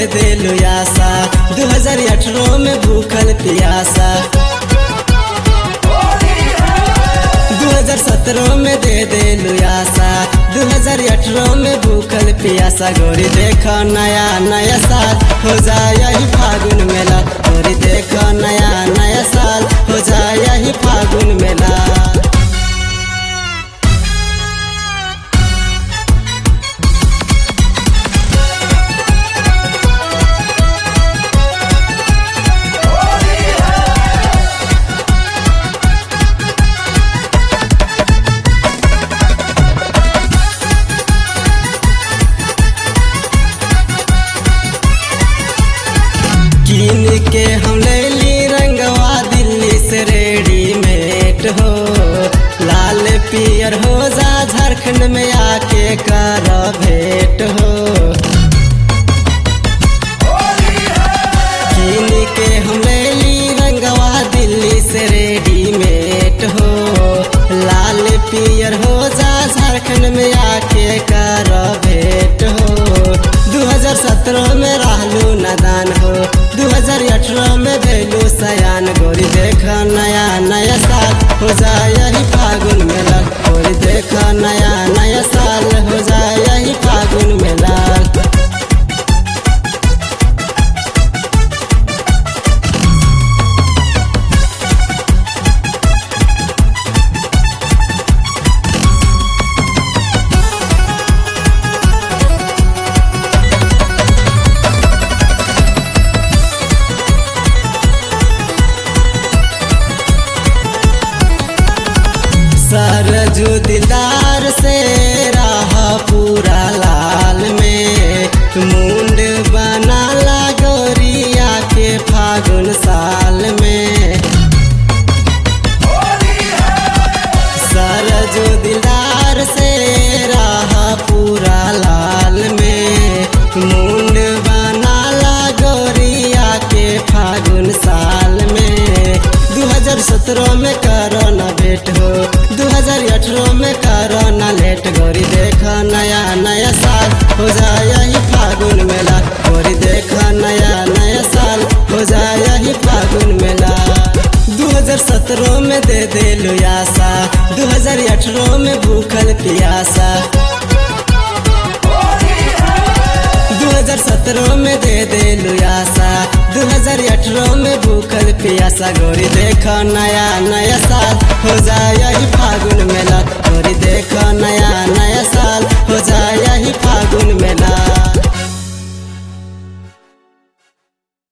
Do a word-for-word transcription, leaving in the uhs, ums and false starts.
दिलु आशा दो हजार अठारह में भूखल प्यासा। दो हजार सत्रह में दे दिलु आशा दो हजार अठारह में भूखल प्यासा। गोरी देखा नया नया साल हो जाए यही फागुन मेला। गोरी देखा नया नया साल हो जाए यही फागुन मेला। कीन के हम ले ली रंगवा दिल्ली से रेडीमेड हो। लाल पियर हो जा झारखंड में आके कर भेंट हो। कीन के हम ले ली रंगवा दिल्ली से रेडीमेड हो। लाल पियर हो जा झारखंड में आके कर भेंट हो। दो हजार सत्रह में रहलू नादान हो दो हजार अठारह में भेलू सयान। गोरी देखा नया नया साल हो जाए यही फागुन मेला। गोरी देखा नया नया साल हो जाए यही फागुन मेला। सरजू दिलदार से रहा पूरा लाल में। मुंड बना ला गोरिया के फागुन साल में। सरजू दिलदार से रहा पूरा लाल में। मुंड बना ला गोरिया के फागुन साल में। दो हजार सत्रह में करो ना भेंट हो दो हजार अठारह में करो ना लेट। गोरी देखा नया नया साल हो जाए यही फागुन मेला। गोरी देखा नया नया साल हो जाए यही फागुन मेला। दो हजार सत्रह में दे दिलु आशा दो हजार अठारह में भूखल प्यासा। दो हजार सत्रह में दे दिलु आशा दो हजार अठारह में भूखल प्यासा। गोरी देखा नया नया साल हो जाए यही फागुन मेला। गोरी देखा नया